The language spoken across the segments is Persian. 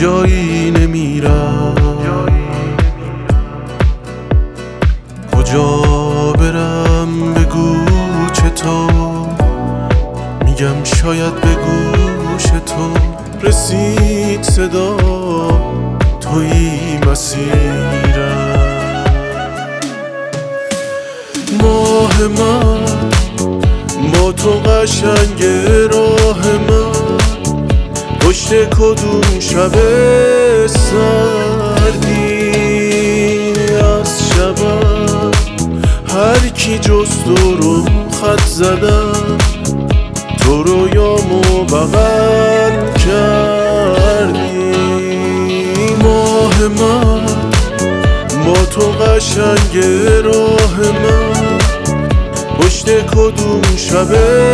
جایی نمیرم، کجا برم بگو چطور، میگم شاید به گوش تو رسید صدا، تویی مسیرم. ماه من با تو قشنگ راه من، پشت کدوم شب سردی از شبم، هر کی جز تو رو خط زدم، تو رویامو بغل کردی. ماه من با تو قشنگ راه من، پشت کدوم شب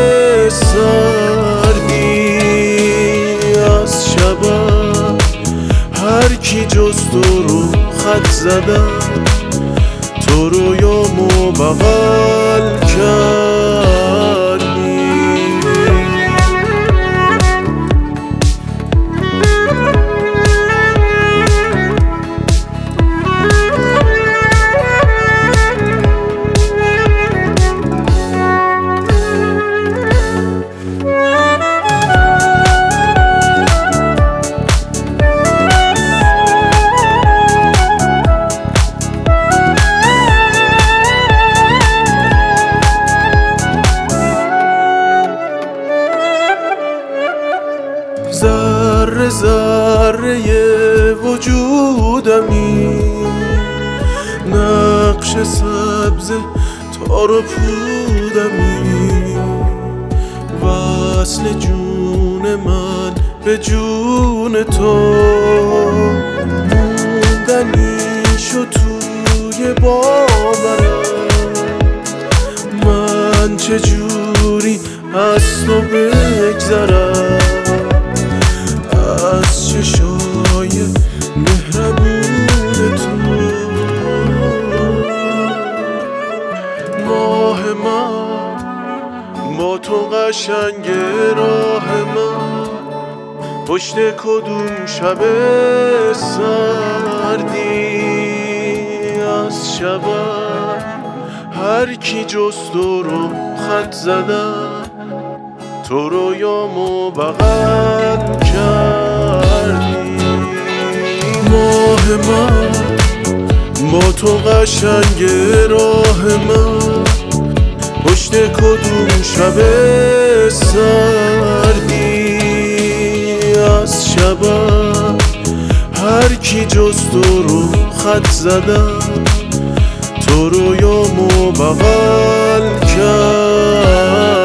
سردی از شبم، هر کی جز تو رو خط زدم، تو رویامو بغل کردی. ذره ذره وجودمی، نقش سبز تار و پودمی، وصل جون من به جون تو، موندنی شد توی باورم، من چجوری از تو بگذرم، از چشای مهربون تو. ماه من با تو قشنگ راه من، پشت کدوم شب سردی از شبم، هر کی جز تو رو خط زدم، تو رویامو بغل کردی. ماه من با تو قشنگ راه من، پشت کدوم شب سردی از شبم، هر کی جز تو رو خط زدم، تو رویامو بغل کردی.